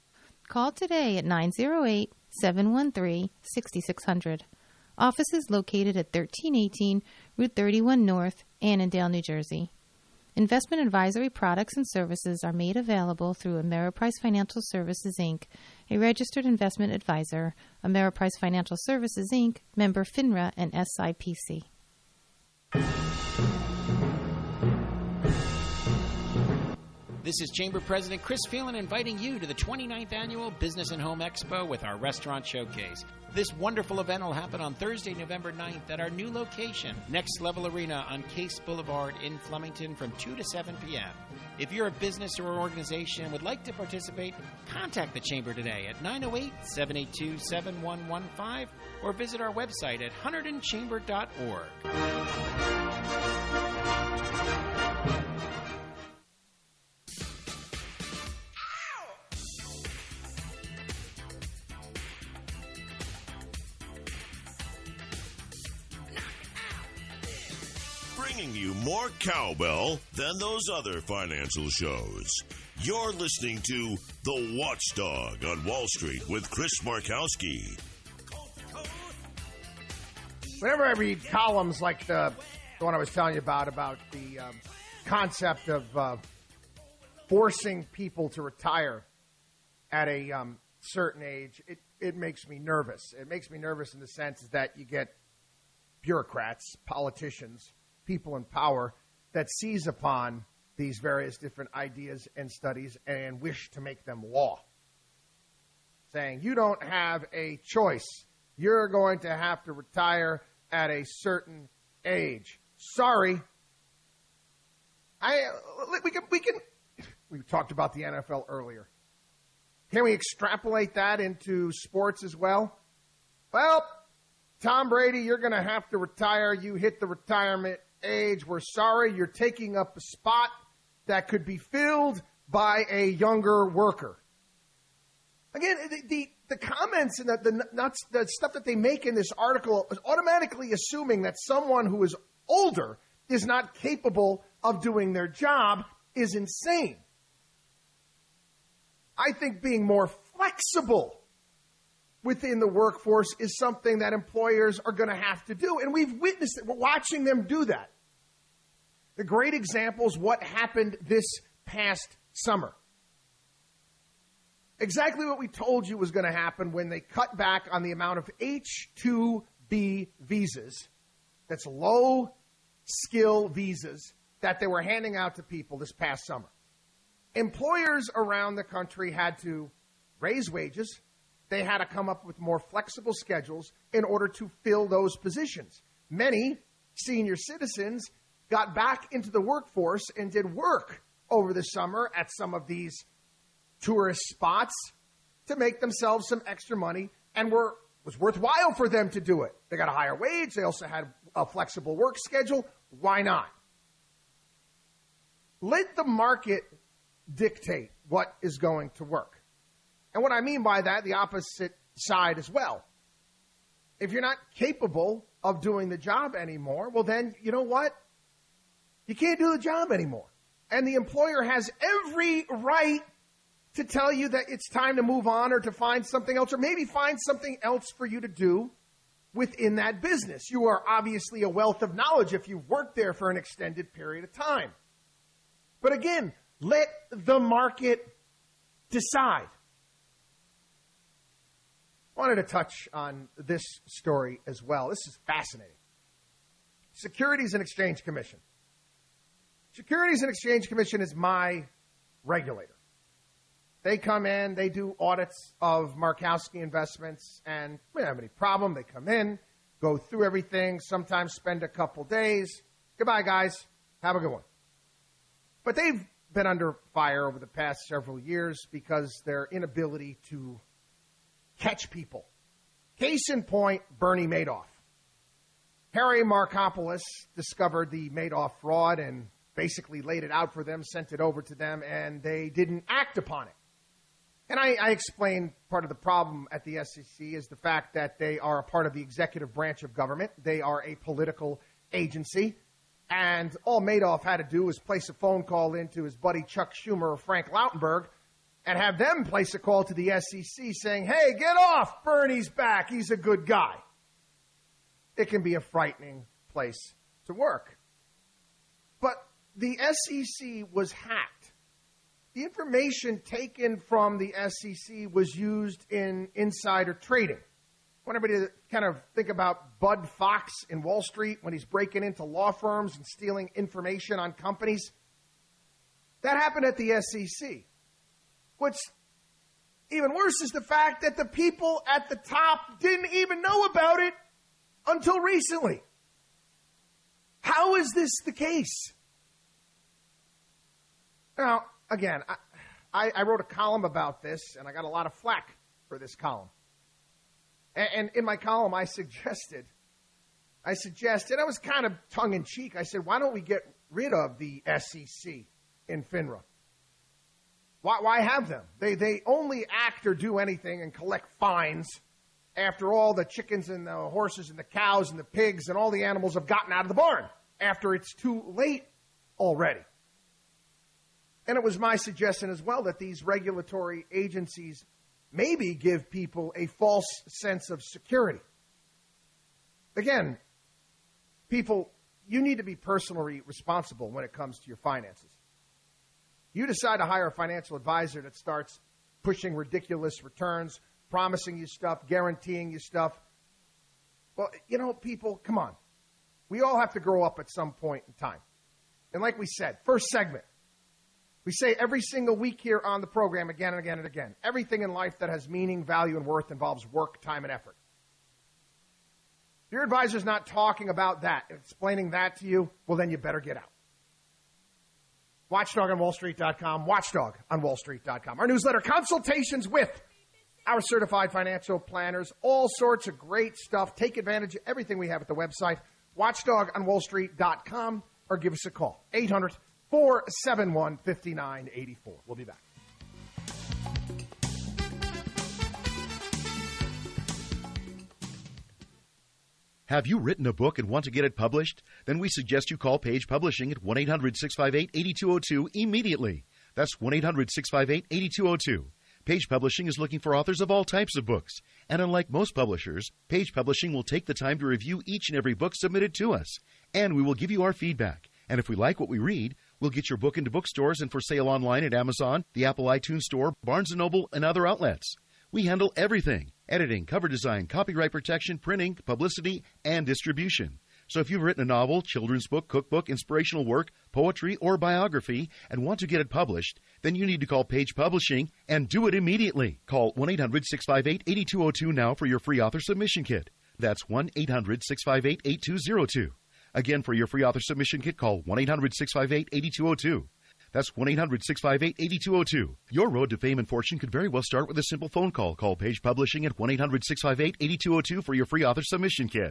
Call today at nine oh eight, seven one three, six six zero zero. Office is located at thirteen eighteen Route thirty-one North, Annandale, New Jersey. Investment advisory products and services are made available through Ameriprise Financial Services, Incorporated, a registered investment advisor, Ameriprise Financial Services, Incorporated, member FINRA and S I P C.
This is Chamber President Chris Phelan inviting you to the twenty-ninth Annual Business and Home Expo with our Restaurant Showcase. This wonderful event will happen on Thursday, November ninth at our new location, Next Level Arena on Case Boulevard in Flemington from two to seven p.m. If you're a business or organization and would like to participate, contact the Chamber today at nine oh eight, seven eight two, seven one one five or visit our website at hunterdon chamber dot org.
bringing you more cowbell than those other financial shows. You're listening to The Watchdog on Wall Street with Chris Markowski.
Whenever I read columns like the, the one I was telling you about, about the um, concept of uh, forcing people to retire at a um, certain age, it, it makes me nervous. It makes me nervous in the sense that you get bureaucrats, politicians, people in power that seize upon these various different ideas and studies and wish to make them law. Saying, you don't have a choice. You're going to have to retire at a certain age. Sorry. I we can we can we talked about the N F L earlier. Can we extrapolate that into sports as well? Well, Tom Brady, you're going to have to retire. You hit the retirement age. We're sorry. You're taking up a spot that could be filled by a younger worker. Again, the the, the comments and the, the, nuts, the stuff that they make in this article is automatically assuming that someone who is older is not capable of doing their job is insane. I think being more flexible within the workforce is something that employers are going to have to do. And we've witnessed it. We're watching them do that. The great example is what happened this past summer. Exactly what we told you was going to happen when they cut back on the amount of H two B visas, that's low-skill visas, that they were handing out to people this past summer. Employers around the country had to raise wages. They had to come up with more flexible schedules in order to fill those positions. Many senior citizens got back into the workforce and did work over the summer at some of these tourist spots to make themselves some extra money, and were was worthwhile for them to do it. They got a higher wage. They also had a flexible work schedule. Why not? Let the market dictate what is going to work. And what I mean by that, the opposite side as well. If you're not capable of doing the job anymore, well then, you know what? You can't do the job anymore. And the employer has every right to tell you that it's time to move on or to find something else, or maybe find something else for you to do within that business. You are obviously a wealth of knowledge if you've worked there for an extended period of time. But again, let the market decide. I wanted to touch on this story as well. This is fascinating. Securities and Exchange Commission. Securities and Exchange Commission is my regulator. They come in, they do audits of Markowski Investments, and we don't have any problem. They come in, go through everything, sometimes spend a couple days. Goodbye, guys. Have a good one. But they've been under fire over the past several years because their inability to catch people. Case in point, Bernie Madoff. Harry Markopolos discovered the Madoff fraud and basically laid it out for them, sent it over to them, and they didn't act upon it. And I, I explained part of the problem at the S E C is the fact that they are a part of the executive branch of government. They are a political agency. And all Madoff had to do was place a phone call into his buddy Chuck Schumer or Frank Lautenberg and have them place a call to the S E C saying, hey, get off, Bernie's back, he's a good guy. It can be a frightening place to work. But the S E C was hacked. The information taken from the S E C was used in insider trading. I want everybody to kind of think about Bud Fox in Wall Street when he's breaking into law firms and stealing information on companies. That happened at the S E C. What's even worse is the fact that the people at the top didn't even know about it until recently. How is this the case? Now, again, I, I, I wrote a column about this, and I got a lot of flack for this column. And, and in my column, I suggested, I suggested, I was kind of tongue-in-cheek, I said, why don't we get rid of the S E C in FINRA? Why, why have them? They, they only act or do anything and collect fines after all the chickens and the horses and the cows and the pigs and all the animals have gotten out of the barn. after it's too late already. And it was my suggestion as well that these regulatory agencies maybe give people a false sense of security. Again, people, you need to be personally responsible when it comes to your finances. You decide to hire a financial advisor that starts pushing ridiculous returns, promising you stuff, guaranteeing you stuff. Well, you know, people, come on. We all have to grow up at some point in time. And like we said, first segment, we say every single week here on the program again and again and again, everything in life that has meaning, value, and worth involves work, time, and effort. If your advisor's not talking about that, explaining that to you, well, then you better get out. watchdog on wall street dot com, watchdog on wall street dot com. Our newsletter, consultations with our certified financial planners, all sorts of great stuff. Take advantage of everything we have at the website, watchdog on wall street dot com, or give us a call, eight hundred, four seven one, five nine eight four. We'll be back.
Have you written a book and want to get it published? Then we suggest you call Page Publishing at one eight hundred, six five eight, eight two zero two immediately. That's one eight hundred, six five eight, eight two zero two. Page Publishing is looking for authors of all types of books. And unlike most publishers, Page Publishing will take the time to review each and every book submitted to us. And we will give you our feedback. And if we like what we read, we'll get your book into bookstores and for sale online at Amazon, the Apple iTunes Store, Barnes and Noble, and other outlets. We handle everything: editing, cover design, copyright protection, printing, publicity, and distribution. So if you've written a novel, children's book, cookbook, inspirational work, poetry, or biography and want to get it published, then you need to call Page Publishing and do it immediately. Call one eight hundred, six five eight, eight two zero two now for your free author submission kit. That's one eight hundred, six five eight, eight two zero two. Again, for your free author submission kit, call one eight hundred, six five eight, eight two zero two. That's one eight hundred, six five eight, eight two zero two. Your road to fame and fortune could very well start with a simple phone call. Call Page Publishing at one eight hundred, six five eight, eight two zero two for your free author submission kit.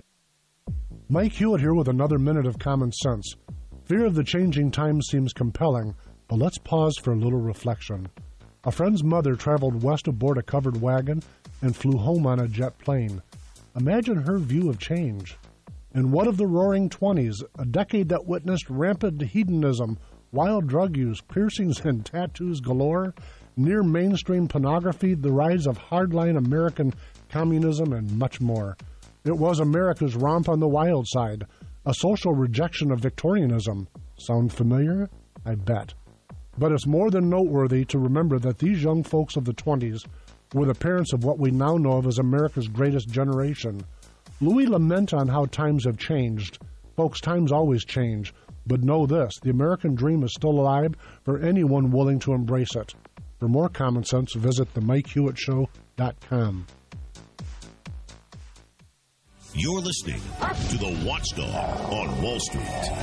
Mike Hewitt here with another minute of common sense. Fear of the changing times seems compelling, but let's pause for a little reflection. A friend's mother traveled west aboard a covered wagon and flew home on a jet plane. Imagine her view of change. And what of the roaring twenties, a decade that witnessed rampant hedonism, wild drug use, piercings and tattoos galore, near mainstream pornography, the rise of hardline American communism, and much more. It was America's romp on the wild side, a social rejection of Victorianism. Sound familiar? I bet. But it's more than noteworthy to remember that these young folks of the twenties were the parents of what we now know of as America's greatest generation. Louis lament on how times have changed. Folks, times always change. But know this, the American dream is still alive for anyone willing to embrace it. For more common sense, visit the mike hewitt show dot com.
You're listening to the Watchdog on Wall Street.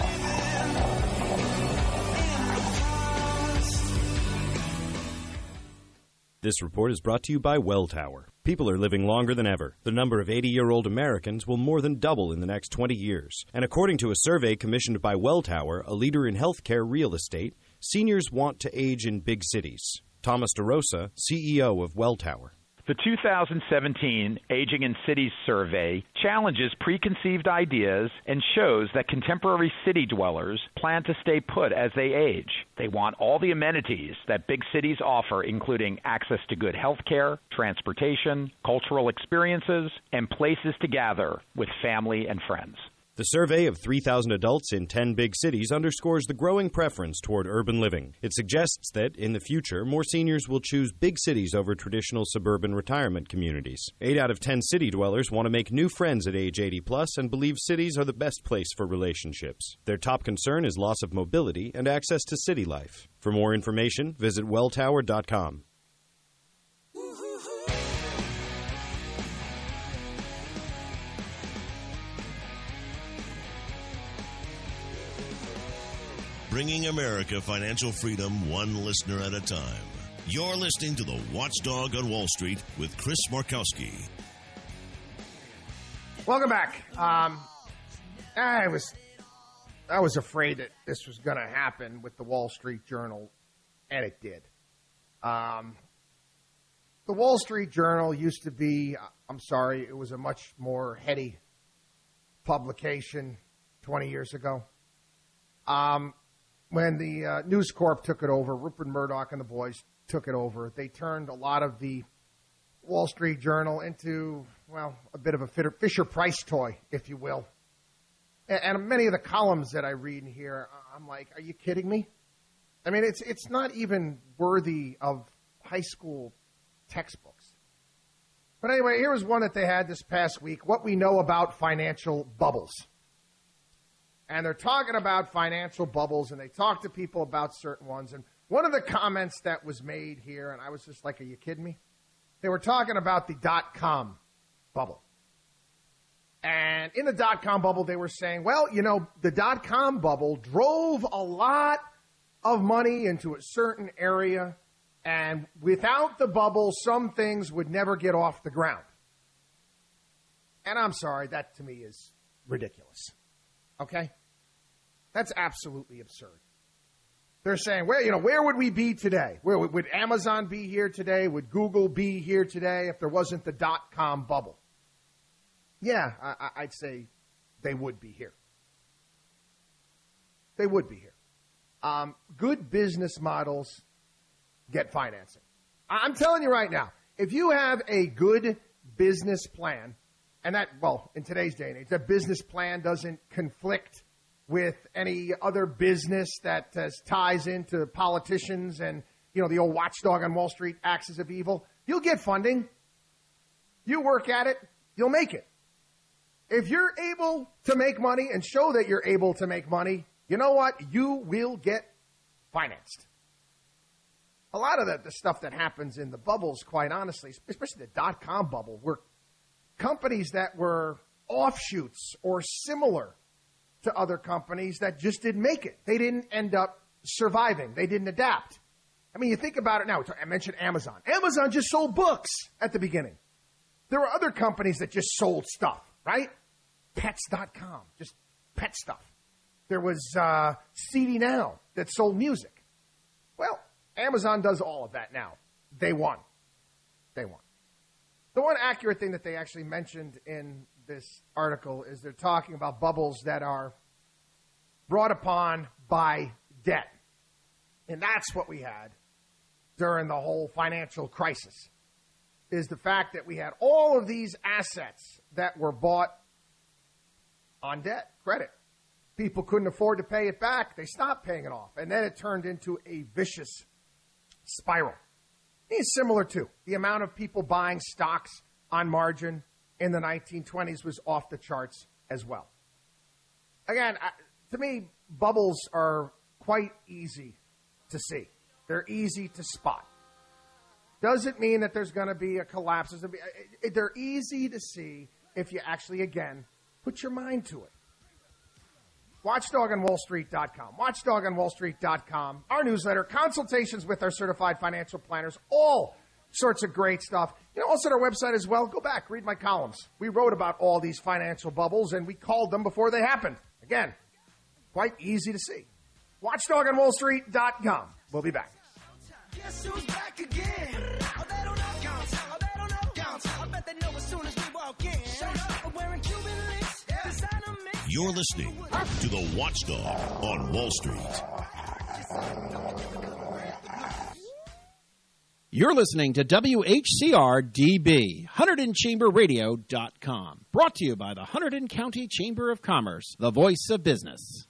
This report is brought to you by Welltower. People are living longer than ever. The number of eighty-year-old Americans will more than double in the next twenty years. And according to a survey commissioned by Welltower, a leader in healthcare real estate, seniors want to age in big cities. Thomas DeRosa, C E O of Welltower.
The two thousand seventeen Aging in Cities survey challenges preconceived ideas and shows that contemporary city dwellers plan to stay put as they age. They want all the amenities that big cities offer, including access to good health care, transportation, cultural experiences, and places to gather with family and friends.
The survey of three thousand adults in ten big cities underscores the growing preference toward urban living. It suggests that, in the future, more seniors will choose big cities over traditional suburban retirement communities. Eight out of ten city dwellers want to make new friends at age eighty plus and believe cities are the best place for relationships. Their top concern is loss of mobility and access to city life. For more information, visit welltower dot com.
Bringing America financial freedom one listener at a time. You're listening to the Watchdog on Wall Street with Chris Markowski.
Welcome back. Um, I was I was afraid that this was going to happen with the Wall Street Journal, and it did. Um, the Wall Street Journal used to be, I'm sorry, it was a much more heady publication twenty years ago. Um, when the uh, News Corp took it over, Rupert Murdoch and the boys took it over, they turned a lot of the Wall Street Journal into, well, a bit of a Fisher-Price toy, if you will. And, and many of the columns that I read in here, I'm like, are you kidding me? I mean, it's it's not even worthy of high school textbooks. But anyway, here was one that they had this past week, what we know about financial bubbles. And they're talking about financial bubbles, and they talk to people about certain ones. And one of the comments that was made here, and I was just like, are you kidding me? They were talking about the dot-com bubble. And in the dot-com bubble, they were saying, well, you know, the dot-com bubble drove a lot of money into a certain area, and without the bubble, some things would never get off the ground. And I'm sorry, that to me is ridiculous. Okay? That's absolutely absurd. They're saying, well, you know, where would we be today? Where would Amazon be here today? Would Google be here today if there wasn't the dot-com bubble? Yeah, I, I'd say they would be here. They would be here. Um, good business models get financing. I'm telling you right now, if you have a good business plan, and that, well, in today's day and age, that business plan doesn't conflict with any other business that uh, ties into politicians and, you know, the old watchdog on Wall Street axis of evil, you'll get funding. You work at it, you'll make it. If you're able to make money and show that you're able to make money, you know what? You will get financed. A lot of the, the stuff that happens in the bubbles, quite honestly, especially the dot-com bubble, were companies that were offshoots or similar to other companies that just didn't make it. They didn't end up surviving. They didn't adapt. I mean, you think about it now. I mentioned Amazon. Amazon just sold books at the beginning. There were other companies that just sold stuff, right? Pets dot com, just pet stuff. There was uh, C D Now that sold music. Well, Amazon does all of that now. They won. They won. The one accurate thing that they actually mentioned in this article is they're talking about bubbles that are brought upon by debt. And that's what we had during the whole financial crisis, is the fact that we had all of these assets that were bought on debt, credit. People couldn't afford to pay it back. They stopped paying it off. And then it turned into a vicious spiral. It's similar to the amount of people buying stocks on margin in the nineteen twenties was off the charts as well. Again, to me, bubbles are quite easy to see. They're easy to spot. Doesn't mean that there's going to be a collapse. They're easy to see if you actually, again, put your mind to it. watchdog on wall street dot com. watchdog on wall street dot com. Our newsletter, consultations with our certified financial planners, all sorts of great stuff. You know, also at our website as well. Go back, read my columns. We wrote about all these financial bubbles, and we called them before they happened. Again, quite easy to see. watchdog on wall street dot com. We'll be back.
Guess who's back again? Oh, they don't know. Oh, they don't know. I bet they know as soon as we walk in. I'm wearing Cuban links. Designer mix.
You're listening to the Watchdog on Wall Street.
You're listening to W H C R D B, Hunterdon Chamber Radio dot com. Brought to you by the Hunterdon County Chamber of Commerce, the voice of business.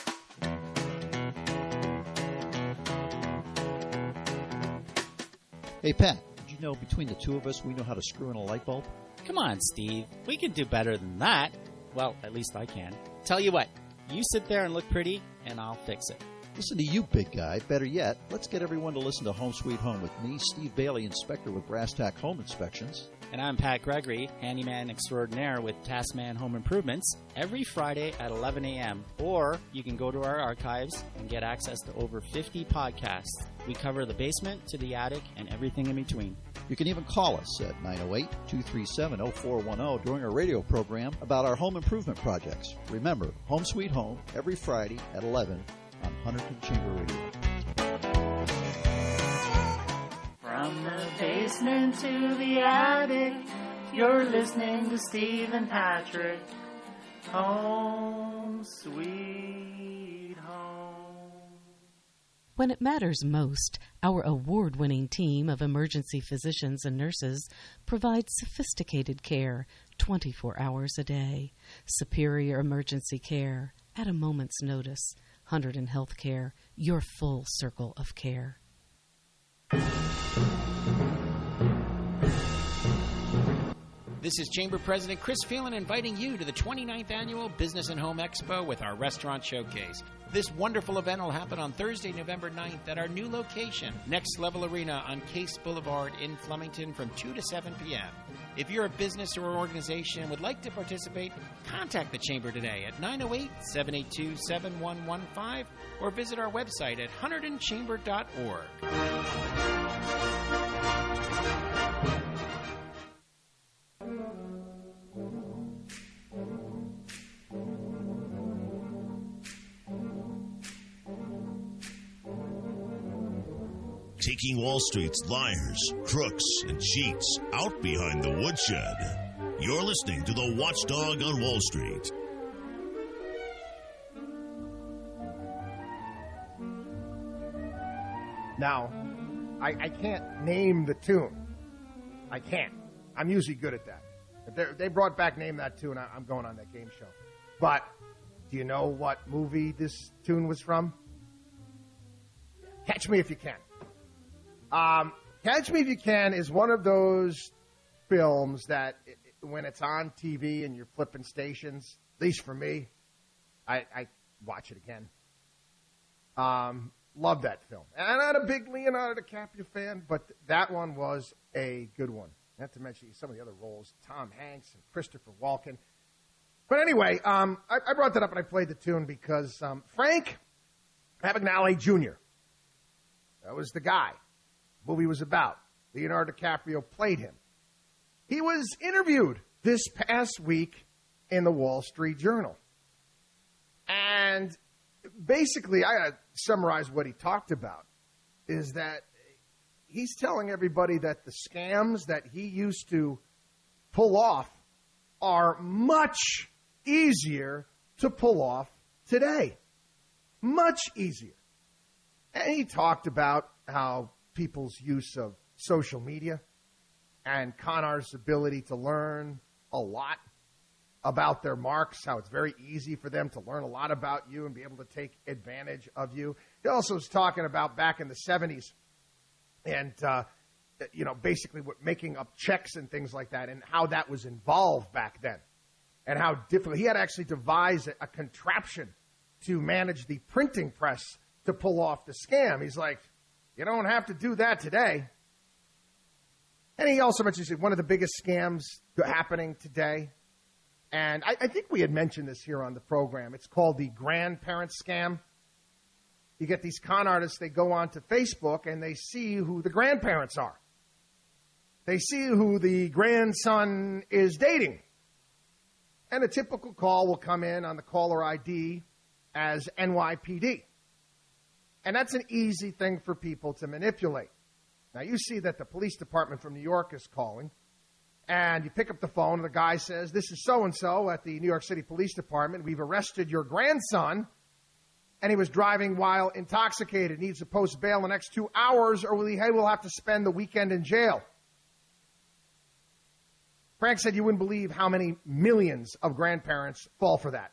Hey, Pat, did you know between the two of us, we know how to screw in a light bulb?
Come on, Steve. We can do better than that. Well, at least I can. Tell you what, you sit there and look pretty, and I'll fix it.
Listen to you, big guy. Better yet, let's get everyone to listen to Home Sweet Home with me, Steve Bailey, inspector with Brass Tack Home Inspections.
And I'm Pat Gregory, handyman extraordinaire with Taskman Home Improvements, every Friday at eleven a.m. Or you can go to our archives and get access to over fifty podcasts. We cover the basement to the attic and everything in between.
You can even call us at nine oh eight, two three seven, oh four one oh during our radio program about our home improvement projects. Remember, Home Sweet Home, every Friday at eleven on Hunterdon Chamber Radio.
From the basement to the attic, you're listening to Steve and Patrick. Home Sweet Home.
When it matters most, our award-winning team of emergency physicians and nurses provides sophisticated care twenty-four hours a day. Superior emergency care at a moment's notice. Hunterdon Healthcare, your full circle of care.
This is Chamber President Chris Phelan inviting you to the twenty-ninth Annual Business and Home Expo with our Restaurant Showcase. This wonderful event will happen on Thursday, November ninth at our new location, Next Level Arena on Case Boulevard in Flemington from two to seven p.m. If you're a business or organization and would like to participate, contact the Chamber today at nine oh eight, seven eight two, seven one one five or visit our website at hunterdon chamber dot org.
Taking Wall Street's liars, crooks, and cheats out behind the woodshed. You're listening to the Watchdog on Wall Street.
Now, I, I can't name the tune. I can't. I'm usually good at that. If they brought back Name That Tune, I, I'm going on that game show. But do you know what movie this tune was from? Catch Me If You Can. Um, Catch Me If You Can is one of those films that it, when it's on T V and you're flipping stations, at least for me, I, I watch it again. Um, love that film. And I'm not a big Leonardo DiCaprio fan, but th- that one was a good one. Not to mention some of the other roles, Tom Hanks and Christopher Walken. But anyway, um, I, I brought that up and I played the tune because um, Frank Abagnale Junior, that was the guy the movie was about. Leonardo DiCaprio played him. He was interviewed this past week in the Wall Street Journal. And basically, I gotta summarize what he talked about, is that he's telling everybody that the scams that he used to pull off are much easier to pull off today. Much easier. And he talked about how people's use of social media and con artists' ability to learn a lot about their marks, how it's very easy for them to learn a lot about you and be able to take advantage of you. He also was talking about back in the seventies and, uh, you know, basically what, making up checks and things like that and how that was involved back then and how difficult. He had actually devised a, a contraption to manage the printing press to pull off the scam. He's like, you don't have to do that today. And he also mentions one of the biggest scams happening today. And I, I think we had mentioned this here on the program. It's called the grandparent scam. You get these con artists, they go onto Facebook and they see who the grandparents are. They see who the grandson is dating. And a typical call will come in on the caller I D as N Y P D. And that's an easy thing for people to manipulate. Now, you see that the police department from New York is calling, and you pick up the phone, and the guy says, this is so-and-so at the New York City Police Department. We've arrested your grandson, and he was driving while intoxicated. Needs to post bail in the next two hours, or he will have to spend the weekend in jail. Frank said you wouldn't believe how many millions of grandparents fall for that.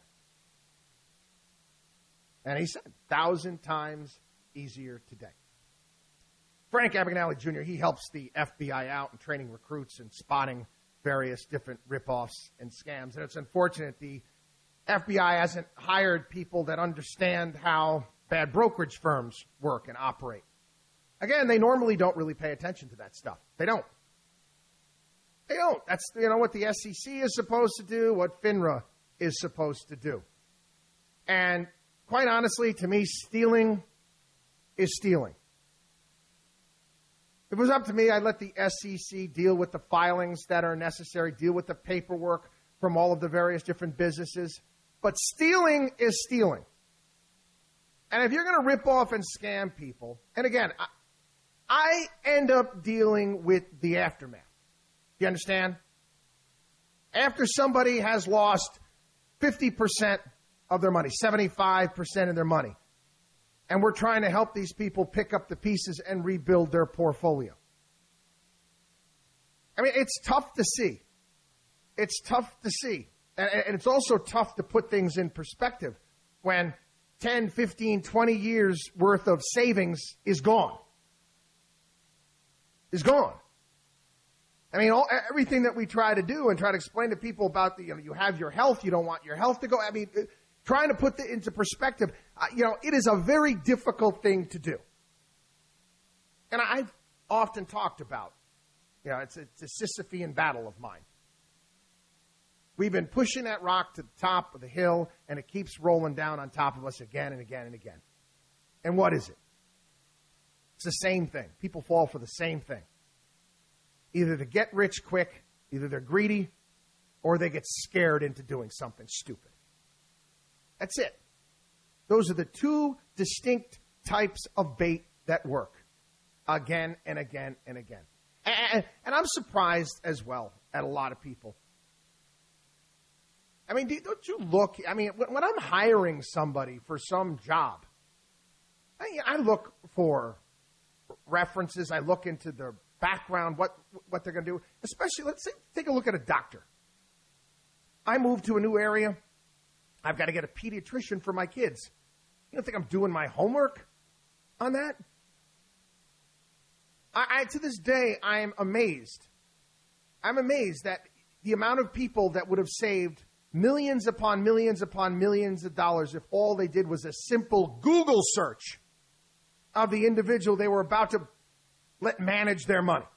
And he said, thousand times easier today. Frank Abagnale Junior, he helps the F B I out in training recruits and spotting various different ripoffs and scams. And it's unfortunate the F B I hasn't hired people that understand how bad brokerage firms work and operate. Again, they normally don't really pay attention to that stuff. They don't. They don't. That's, you know, what the S E C is supposed to do, what FINRA is supposed to do. And quite honestly, to me, stealing is stealing. If it was up to me, I'd let the S E C deal with the filings that are necessary, deal with the paperwork from all of the various different businesses. But stealing is stealing. And if you're going to rip off and scam people, and again, I, I end up dealing with the aftermath. You understand? After somebody has lost fifty percent of their money, seventy-five percent of their money, And we're trying to help these people pick up the pieces and rebuild their portfolio. I mean, it's tough to see. It's tough to see. And, and it's also tough to put things in perspective when ten, fifteen, twenty years worth of savings is gone. Is gone. I mean, all, everything that we try to do and try to explain to people about, the, you know, you have your health, you don't want your health to go. I mean, trying to put it into perspective, uh, you know, it is a very difficult thing to do. And I've often talked about, you know, it's a, it's a Sisyphean battle of mine. We've been pushing that rock to the top of the hill, and it keeps rolling down on top of us again and again and again. And what is it? It's the same thing. People fall for the same thing. Either to get rich quick, either they're greedy, or they get scared into doing something stupid. That's it. Those are the two distinct types of bait that work again and again and again. And, and I'm surprised as well at a lot of people. I mean, don't you look, I mean, when I'm hiring somebody for some job, I, I look for references, I look into their background, what what they're going to do. Especially, let's say, take a look at a doctor. I moved to a new area. I've got to get a pediatrician for my kids. You don't think I'm doing my homework on that? I, I to this day, I am amazed. I'm amazed that the amount of people that would have saved millions upon millions upon millions of dollars if all they did was a simple Google search of the individual they were about to let manage their money.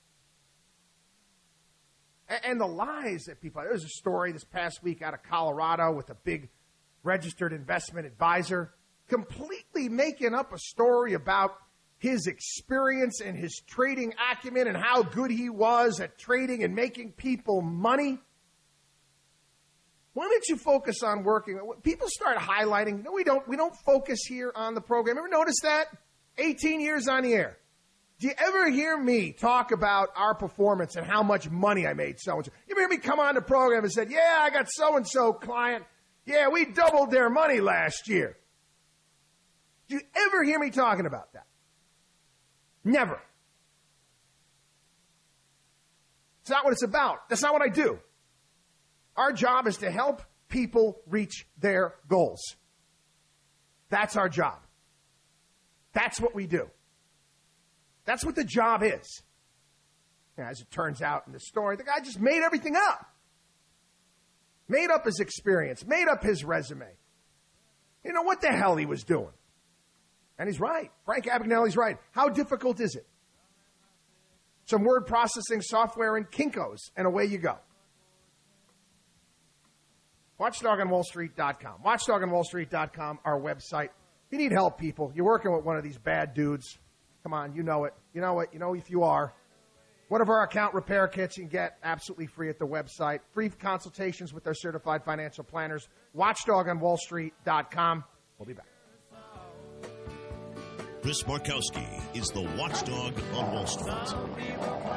And the lies that people, there was a story this past week out of Colorado with a big registered investment advisor completely making up a story about his experience and his trading acumen and how good he was at trading and making people money. Why don't you focus on working? People start highlighting. No, we don't. We don't focus here on the program. Ever notice that? eighteen years on the air. Do you ever hear me talk about our performance and how much money I made so-and-so? You ever hear me come on the program and said, yeah, I got so-and-so client. Yeah, we doubled their money last year. Do you ever hear me talking about that? Never. It's not what it's about. That's not what I do. Our job is to help people reach their goals. That's our job. That's what we do. That's what the job is. As it turns out in the story, the guy just made everything up. Made up his experience. Made up his resume. You know what the hell he was doing. And he's right. Frank Abagnale's right. How difficult is it? Some word processing software and Kinko's, and away you go. watchdog on wall street dot com. watchdog on wall street dot com, our website. If you need help, people, you're working with one of these bad dudes. Come on, you know it. You know it. You know if you are. One of our account repair kits you can get absolutely free at the website. Free consultations with our certified financial planners. watchdog on wall street dot com. We'll be back.
Chris Markowski is the watchdog on Wall Street.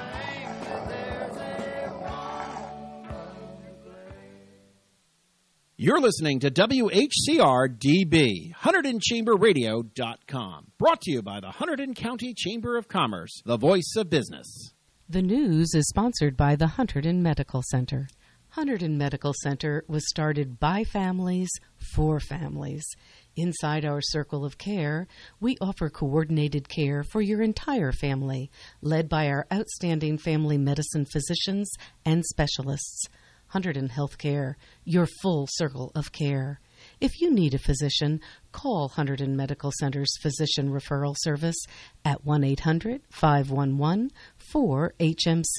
You're listening to W H C R D B, Hunterdon Chamber Radio dot com. Brought to you by the Hunterdon County Chamber of Commerce, the voice of business.
The news is sponsored by the Hunterdon Medical Center. Hunterdon Medical Center was started by families for families. Inside our circle of care, we offer coordinated care for your entire family, led by our outstanding family medicine physicians and specialists. Hunterdon Healthcare, your full circle of care. If you need a physician, call Hunterdon Medical Center's Physician Referral Service at one eight hundred, five one one, four H M C.